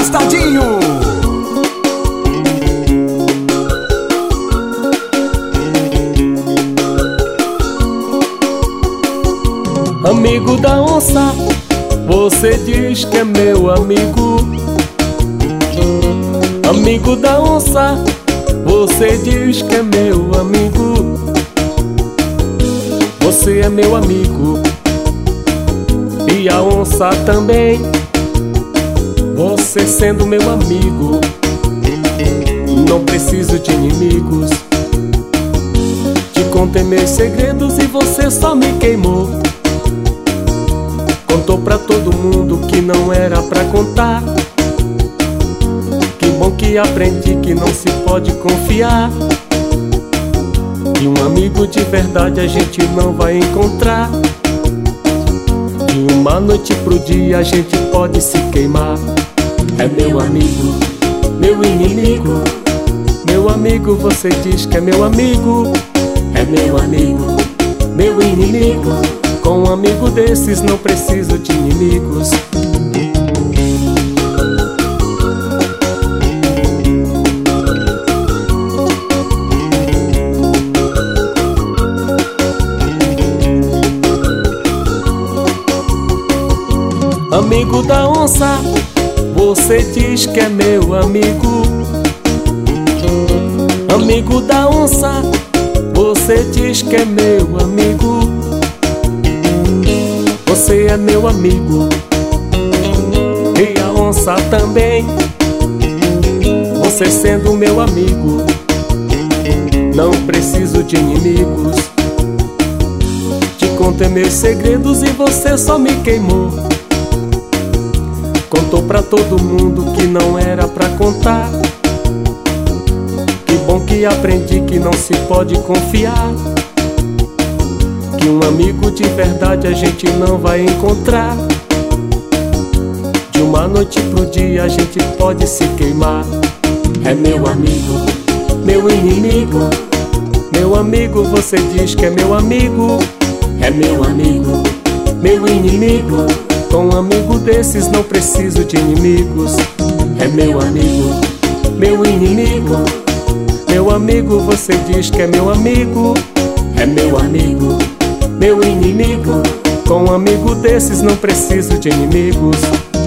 Tostadinho. Amigo da onça, você diz que é meu amigo. Amigo da onça, você diz que é meu amigo. Você é meu amigo e a onça também. Você sendo meu amigo, não preciso de inimigos. Te contei meus segredos e você só me queimou. Contou pra todo mundo que não era pra contar. Que bom que aprendi que não se pode confiar. E um amigo de verdade a gente não vai encontrar. De uma noite pro dia a gente pode se queimar. É meu amigo, meu inimigo. Meu amigo, você diz que é meu amigo. É meu amigo, meu inimigo. Com um amigo desses não preciso de inimigos. Amigo da onça, você diz que é meu amigo. Amigo da onça, você diz que é meu amigo. Você é meu amigo e a onça também. Você sendo meu amigo, não preciso de inimigos. Te contei meus segredos e você só me queimou. Contou pra todo mundo que não era pra contar. Que bom que aprendi que não se pode confiar. Que um amigo de verdade a gente não vai encontrar. De uma noite pro dia a gente pode se queimar. É meu amigo, meu inimigo. Meu amigo, você diz que é meu amigo. É meu amigo, meu inimigo. Com um amigo desses não preciso de inimigos. É meu amigo, meu inimigo. Meu amigo, você diz que é meu amigo. É meu amigo, meu inimigo. Com um amigo desses não preciso de inimigos.